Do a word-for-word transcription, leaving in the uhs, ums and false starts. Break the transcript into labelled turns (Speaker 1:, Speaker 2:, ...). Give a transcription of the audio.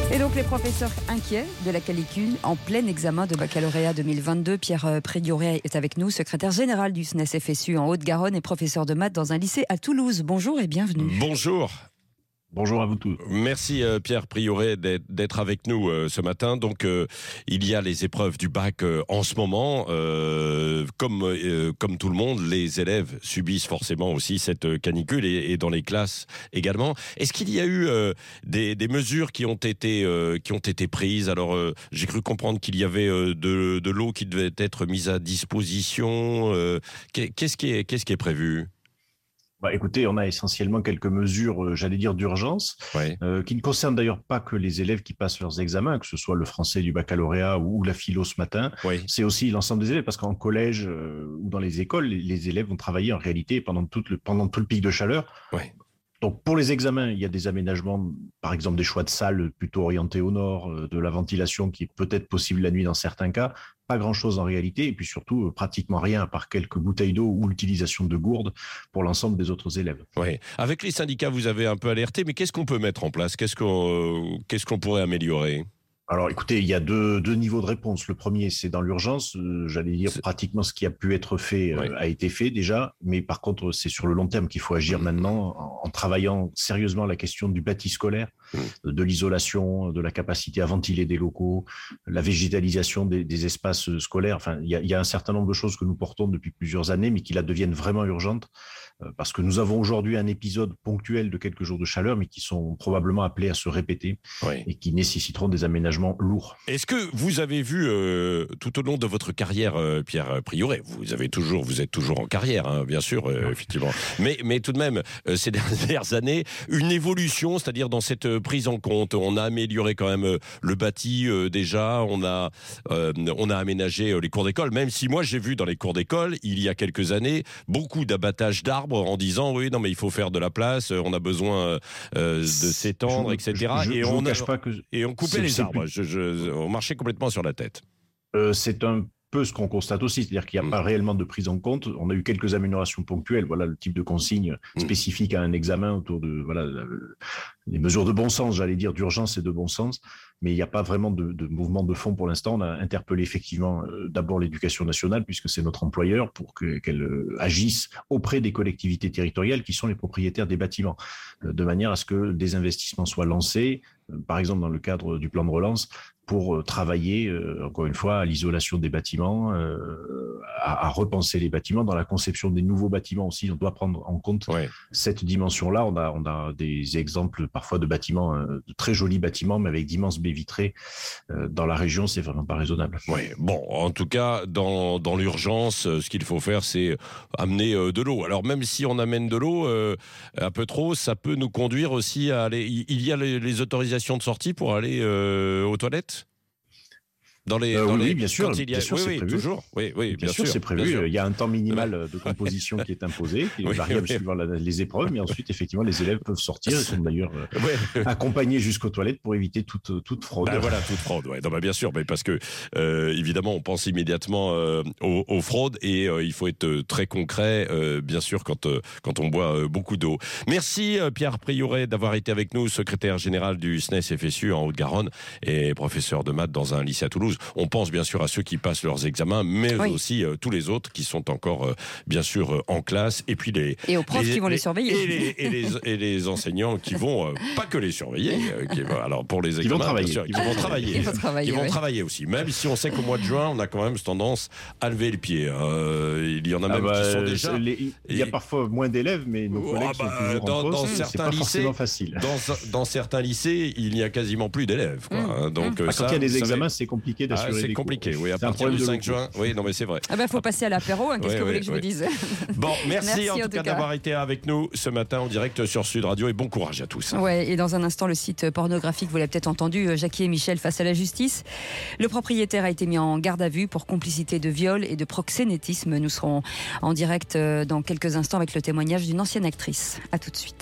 Speaker 1: Et donc les professeurs inquiets de la canicule en plein examen de baccalauréat deux mille vingt-deux. Pierre Prioret est avec nous, secrétaire général du S N E S F S U en Haute-Garonne et professeur de maths dans un lycée à Toulouse. Bonjour et bienvenue.
Speaker 2: Bonjour.
Speaker 3: Bonjour à vous tous.
Speaker 2: Merci euh, Pierre Prioret d'être avec nous euh, ce matin. Donc euh, il y a les épreuves du bac euh, en ce moment. Euh, comme euh, comme tout le monde, les élèves subissent forcément aussi cette canicule et, et dans les classes également. Est-ce qu'il y a eu euh, des, des mesures qui ont été euh, qui ont été prises? Alors euh, j'ai cru comprendre qu'il y avait euh, de, de l'eau qui devait être mise à disposition. Euh, qu'est-ce qui est qu'est-ce qui est prévu?
Speaker 3: Bah, écoutez, on a essentiellement quelques mesures, euh, j'allais dire d'urgence,
Speaker 2: ouais.
Speaker 3: euh, qui ne concernent d'ailleurs pas que les élèves qui passent leurs examens, que ce soit le français du baccalauréat ou, ou la philo ce matin.
Speaker 2: Oui.
Speaker 3: C'est aussi l'ensemble des élèves, parce qu'en collège euh, ou dans les écoles, les, les élèves vont travailler en réalité pendant tout le, pendant tout le pic de chaleur.
Speaker 2: Ouais.
Speaker 3: Donc pour les examens, il y a des aménagements, par exemple des choix de salles plutôt orientés au nord, euh, de la ventilation qui est peut-être possible la nuit dans certains cas. Pas grand-chose en réalité, et puis surtout euh, pratiquement rien à part quelques bouteilles d'eau ou l'utilisation de gourdes pour l'ensemble des autres élèves.
Speaker 2: Oui. Avec les syndicats, vous avez un peu alerté, mais qu'est-ce qu'on peut mettre en place? Qu'est-ce qu'on euh, qu'est-ce qu'on pourrait améliorer?
Speaker 3: Alors, écoutez, il y a deux, deux niveaux de réponse. Le premier, c'est dans l'urgence. Euh, j'allais dire pratiquement ce qui a pu être fait euh,
Speaker 2: oui.
Speaker 3: a été fait déjà. Mais par contre, c'est sur le long terme qu'il faut agir mmh. maintenant en, en travaillant sérieusement la question du bâti scolaire, mmh. de l'isolation, de la capacité à ventiler des locaux, la végétalisation des, des espaces scolaires. Enfin, il y a, il y a un certain nombre de choses que nous portons depuis plusieurs années, mais qui là deviennent vraiment urgentes euh, parce que nous avons aujourd'hui un épisode ponctuel de quelques jours de chaleur, mais qui sont probablement appelés à se répéter
Speaker 2: oui.
Speaker 3: et qui nécessiteront des aménagements lourd.
Speaker 2: Est-ce que vous avez vu euh, tout au long de votre carrière, euh, Pierre Prioret, vous avez toujours, vous êtes toujours en carrière, hein, bien sûr, euh, effectivement, mais mais tout de même euh, ces dernières années, une évolution, c'est-à-dire dans cette prise en compte, on a amélioré quand même euh, le bâti euh, déjà, on a euh, on a aménagé euh, les cours d'école, même si moi j'ai vu dans les cours d'école il y a quelques années beaucoup d'abattage d'arbres en disant oui non mais il faut faire de la place, on a besoin euh, de s'étendre,
Speaker 3: je,
Speaker 2: et cetera.
Speaker 3: Je, je,
Speaker 2: et
Speaker 3: je
Speaker 2: on
Speaker 3: cache pas que
Speaker 2: et on coupait les arbres. Je, je, on marchait complètement sur la tête.
Speaker 3: Euh, c'est un peu ce qu'on constate aussi, c'est-à-dire qu'il n'y a mmh. pas réellement de prise en compte. On a eu quelques améliorations ponctuelles, voilà le type de consigne mmh. spécifique à un examen autour de voilà les mesures de bon sens, j'allais dire d'urgence et de bon sens, mais il n'y a pas vraiment de, de mouvement de fond pour l'instant. On a interpellé effectivement euh, d'abord l'éducation nationale puisque c'est notre employeur pour que, qu'elle euh, agisse auprès des collectivités territoriales qui sont les propriétaires des bâtiments, euh, de manière à ce que des investissements soient lancés, euh, par exemple dans le cadre du plan de relance, pour travailler, euh, encore une fois, à l'isolation des bâtiments, euh, à, à repenser les bâtiments. Dans la conception des nouveaux bâtiments aussi, on doit prendre en compte ouais. cette dimension-là. On a, on a des exemples parfois de bâtiments, euh, de très jolis bâtiments, mais avec d'immenses baies vitrées. Euh, dans la région, c'est vraiment pas raisonnable.
Speaker 2: Oui, bon, en tout cas, dans, dans l'urgence, ce qu'il faut faire, c'est amener euh, de l'eau. Alors même si on amène de l'eau euh, un peu trop, ça peut nous conduire aussi à aller... Il y a les, les autorisations de sortie pour aller euh, aux toilettes? Dans les,
Speaker 3: euh,
Speaker 2: dans
Speaker 3: oui,
Speaker 2: les...
Speaker 3: bien sûr,
Speaker 2: il y a...
Speaker 3: bien sûr,
Speaker 2: oui,
Speaker 3: c'est
Speaker 2: oui,
Speaker 3: prévu.
Speaker 2: Toujours. Oui, oui,
Speaker 3: bien, bien
Speaker 2: sûr,
Speaker 3: sûr, c'est prévu.
Speaker 2: Sûr.
Speaker 3: Il y a un temps minimal de composition qui est imposé, qui est
Speaker 2: oui,
Speaker 3: variable
Speaker 2: oui.
Speaker 3: suivant la, les épreuves, mais ensuite, effectivement, les élèves peuvent sortir. Ils sont d'ailleurs euh, oui. accompagnés jusqu'aux toilettes pour éviter toute, toute fraude.
Speaker 2: Ben voilà, toute fraude. Ouais. Non, ben bien sûr, mais parce que euh, évidemment, on pense immédiatement euh, aux, aux fraudes et euh, il faut être très concret, euh, bien sûr, quand euh, quand on boit euh, beaucoup d'eau. Merci euh, Pierre Prioret d'avoir été avec nous, secrétaire général du S N E S F S U en Haute-Garonne et professeur de maths dans un lycée à Toulouse. On pense bien sûr à ceux qui passent leurs examens, mais oui. aussi euh, tous les autres qui sont encore euh, bien sûr euh, en classe, et puis les
Speaker 1: et aux profs
Speaker 2: les,
Speaker 1: qui vont les, les surveiller
Speaker 2: et les, et les, et les enseignants qui vont euh, pas que les surveiller, euh, qui vont, alors pour les examens,
Speaker 3: ils vont travailler,
Speaker 2: bien sûr,
Speaker 3: ils
Speaker 2: qui
Speaker 3: vont
Speaker 2: vont travailler,
Speaker 1: ils vont travailler,
Speaker 2: ils vont
Speaker 1: oui.
Speaker 2: travailler aussi. Même si on sait qu'au mois de juin, on a quand même tendance à lever le pied. Euh, il y en a même ah bah, qui sont déjà.
Speaker 3: Les, il y a parfois moins d'élèves, mais nos collègues oh bah, sont toujours
Speaker 2: dans,
Speaker 3: en poste.
Speaker 2: Dans certains
Speaker 3: c'est pas
Speaker 2: lycées,
Speaker 3: forcément facile.
Speaker 2: Dans, dans certains lycées, il n'y a quasiment plus d'élèves. Quoi.
Speaker 3: Mmh.
Speaker 2: Donc,
Speaker 3: mmh.
Speaker 2: ça,
Speaker 3: quand il y a des examens,
Speaker 2: savez...
Speaker 3: c'est compliqué d'assurer.
Speaker 2: Ah, c'est
Speaker 3: des
Speaker 2: compliqué,
Speaker 3: cours.
Speaker 2: oui. À
Speaker 3: c'est
Speaker 2: partir du cinq juin, oui, non mais c'est vrai.
Speaker 1: Ah ben, faut passer à l'apéro. Hein, Qu'est-ce
Speaker 2: oui,
Speaker 1: que vous
Speaker 2: oui,
Speaker 1: voulez que je
Speaker 2: oui.
Speaker 1: vous dise?
Speaker 2: Bon, merci,
Speaker 1: merci
Speaker 2: en tout
Speaker 1: en
Speaker 2: cas,
Speaker 1: tout cas
Speaker 2: d'avoir été avec nous ce matin en direct sur Sud Radio et bon courage à tous.
Speaker 1: Ouais, et dans un instant, le site pornographique, vous l'avez peut-être entendu, Jackie et Michel face à la justice. Le propriétaire a été mis en garde à vue pour complicité de viol et de proxénétisme. Nous serons en direct dans quelques instants avec le témoignage d'une ancienne actrice. À tout de suite.